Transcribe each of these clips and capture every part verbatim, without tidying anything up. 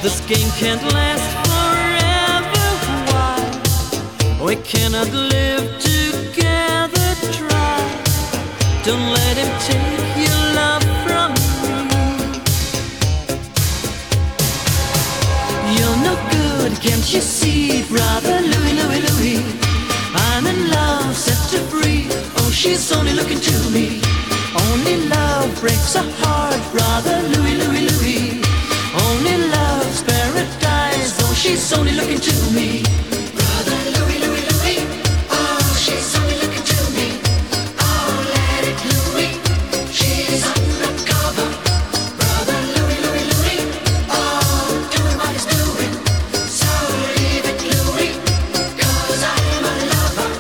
This game can't last forever. Why? We cannot live together. Try. Don't let him take your love from me. You're no good, can't you see, brother Louie, Louie, Louie? I'm in love, set her free. Oh, she's only looking to me. Only love breaks a heart, brother Louie, Louie, Louie. Only love's paradise. Oh, she's only looking to me. Brother Louie, Louie, Louie. Oh, she's only looking to me. Oh, let it Louie. She's undercover. Brother Louie, Louie, Louie. Oh, doing what he's doing. So leave it Louie, 'cause I'm a lover.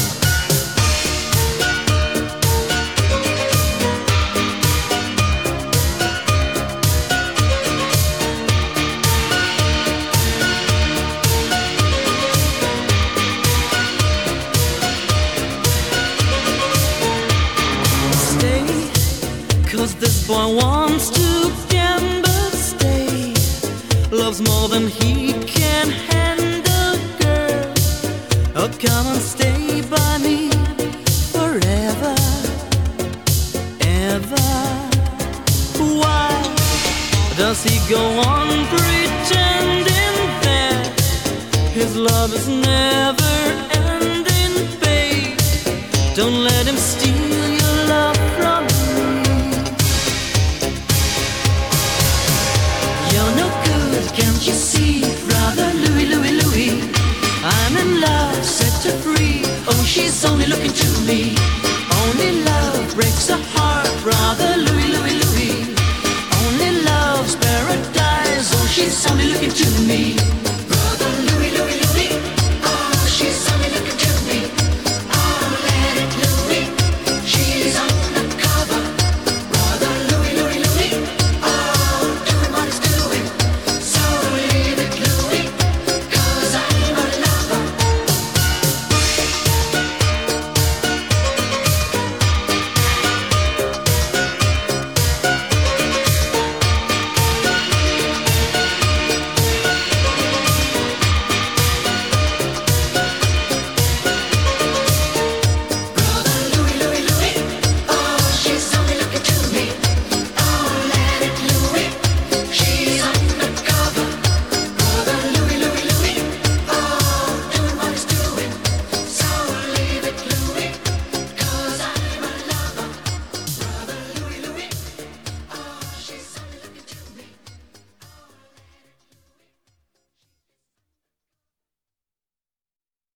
Stay, 'cause this boy wants to gamble. Stay, loves more than he can handle, girl. Oh, come and stay by me forever, ever. Why does he go on pretending that his love is never ending, babe? Don't let him steal your love from me. You're no good, can't you see, brother Louie, Louie, Louie? I'm in love, set her free. Oh, she's only looking to me. Only love breaks a heart, brother Louie, Louie, Louie. Only love's paradise. Oh, she's only looking to me.